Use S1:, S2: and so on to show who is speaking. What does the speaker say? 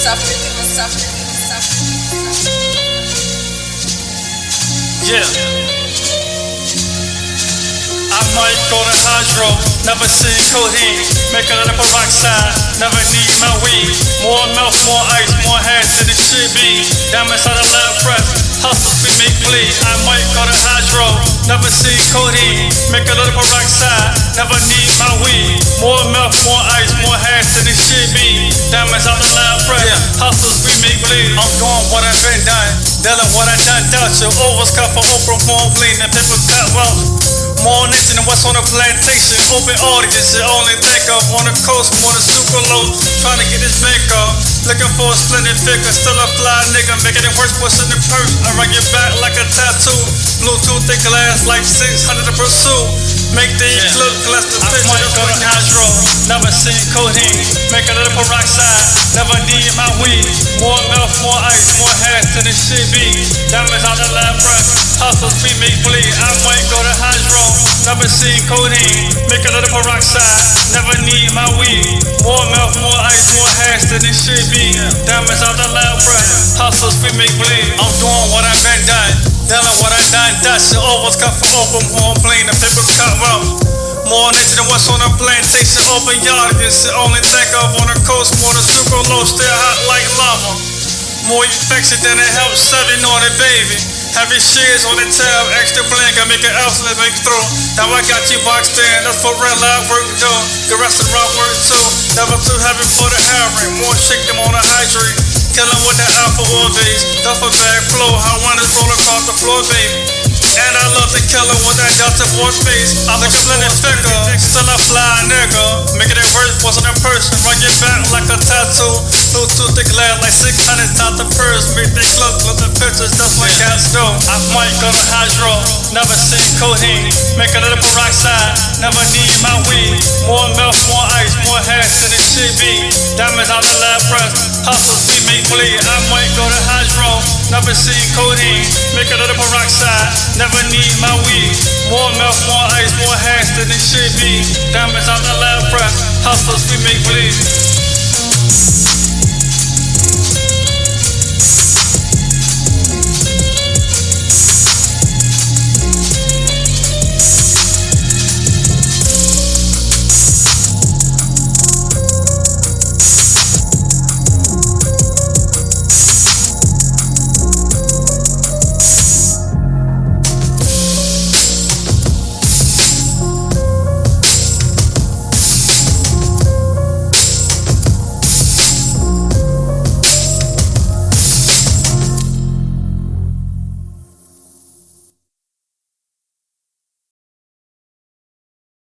S1: Yeah. I might go to hydro, never seen codeine. Make a little peroxide, never need my weed. More milk, more ice, more hash than it should be. Diamonds out of lab press, hustles we make bleed. I might go to hydro, never seen codeine. Make a little peroxide, never need my weed. More milk, more ice, more hash than it should be. Diamonds out of lab press, hustles we make bleed. I'm doing what I've been done, dealing what I done. Your overs cut for Oprah, more bleed, and people cut well. More nation than what's on the plantation. Open audience, you only think of. On the coast, more than super low. Trying to get this bank up. Looking for a splendid figure. Still a fly nigga. Making it worse, what's in the purse? I run your back like a tattoo. Bluetooth, they glass like 600 to pursue. Make these look less than fish. I might go to hydro. Never seen codeine. Make a little peroxide. Never need my weed. More milk, more ice, more hash than it should be. Diamonds out the lab press. Hustles we make bleed. I might go to hydro. Never seen codeine, make a little peroxide. Never need my weed. More milk, more ice, more hash than it should be. Diamonds out the lab press. Hustles we make bleed. I'm doing what I've been done, dealing what I done. Shit always cut for open, more plain, the paper cut rough. More niggas than what's on the plantation. Open yard, this shit only think of. On the coast, more than super low, still hot like lava. More infection than it helps serving on it, baby. Heavy shears on the tab, extra bling, I make it else, let me through. Now I got you boxed in, that's for real life work done. Good restaurant work too, never too heavy for the airing. More shake them on the hydrate, killing with the alpha oil base. Duffel bag flow, how one is roll across the floor, baby. And I love to kill her with that Delta Force face. I'm a splendid figure, still a fly nigga. Making it worse, wasn't a person. Run your back like a tattoo. Bluetooth, they glad like 600 out the purse. Make they look the pictures, that's what cats do. I might go to hydro, never seen codeine. Make a little peroxide, never need my weed. More milk, more ice, more hash than it should be. Diamonds out the lab press, hustles we make bleed. I might go to hydro, never seen codeine. Make a little peroxide, never need my weed. More milk, more ice, more hash than it should be. Diamonds out the lab press, hustles we make bleed.